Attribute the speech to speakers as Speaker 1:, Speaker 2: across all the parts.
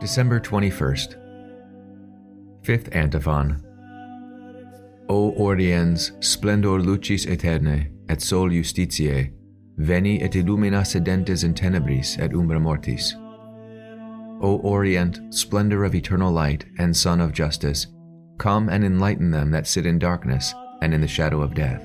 Speaker 1: December 21st. Fifth Antiphon. O Oriens, splendor lucis aeternae, et sol justitiae, veni et illumina sedentes in tenebris et umbra mortis. O Orient, splendor of eternal light and sun of justice, come and enlighten them that sit in darkness and in the shadow of death.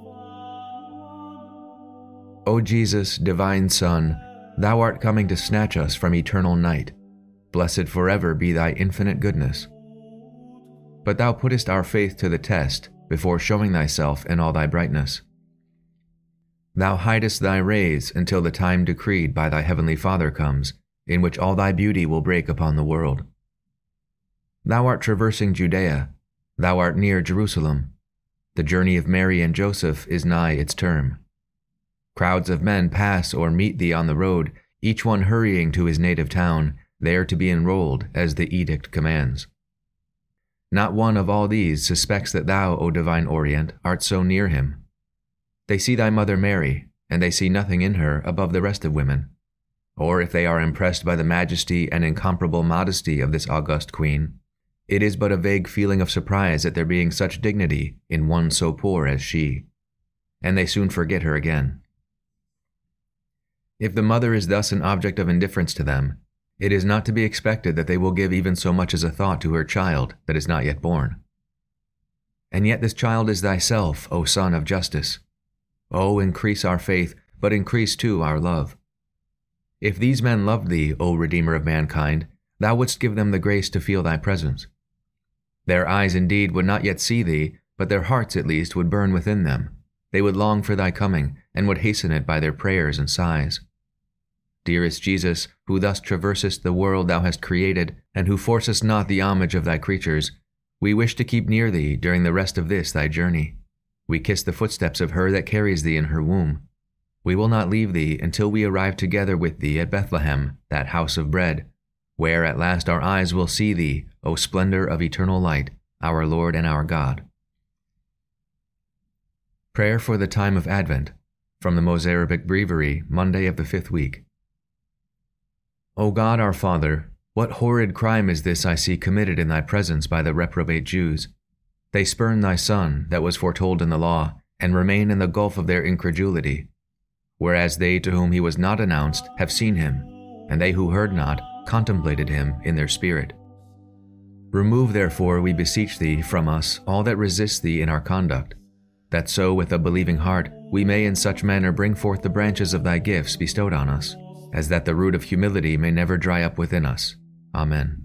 Speaker 1: O Jesus, divine Son, thou art coming to snatch us from eternal night. Blessed forever be thy infinite goodness. But thou puttest our faith to the test before showing thyself in all thy brightness. Thou hidest thy rays until the time decreed by thy heavenly Father comes, in which all thy beauty will break upon the world. Thou art traversing Judea, thou art near Jerusalem. The journey of Mary and Joseph is nigh its term. Crowds of men pass or meet thee on the road, each one hurrying to his native town, there to be enrolled as the edict commands. Not one of all these suspects that thou, O divine Orient, art so near him. They see thy mother Mary, and they see nothing in her above the rest of women. Or if they are impressed by the majesty and incomparable modesty of this august queen, it is but a vague feeling of surprise at there being such dignity in one so poor as she, and they soon forget her again. If the mother is thus an object of indifference to them, it is not to be expected that they will give even so much as a thought to her child that is not yet born. And yet this child is thyself, O Son of Justice. O increase our faith, but increase too our love. If these men loved thee, O Redeemer of mankind, thou wouldst give them the grace to feel thy presence. Their eyes indeed would not yet see thee, but their hearts at least would burn within them. They would long for thy coming, and would hasten it by their prayers and sighs. Dearest Jesus, who thus traversest the world thou hast created, and who forcest not the homage of thy creatures, we wish to keep near thee during the rest of this thy journey. We kiss the footsteps of her that carries thee in her womb. We will not leave thee until we arrive together with thee at Bethlehem, that house of bread, where at last our eyes will see thee, O splendor of eternal light, our Lord and our God. Prayer for the time of Advent, from the Mozarabic Breviary, Monday of the 5th week. O God our Father, what horrid crime is this I see committed in thy presence by the reprobate Jews? They spurn thy Son, that was foretold in the law, and remain in the gulf of their incredulity, whereas they to whom he was not announced have seen him, and they who heard not contemplated him in their spirit. Remove therefore, we beseech thee, from us all that resists thee in our conduct, that so with a believing heart we may in such manner bring forth the branches of thy gifts bestowed on us, as that the root of humility may never dry up within us. Amen.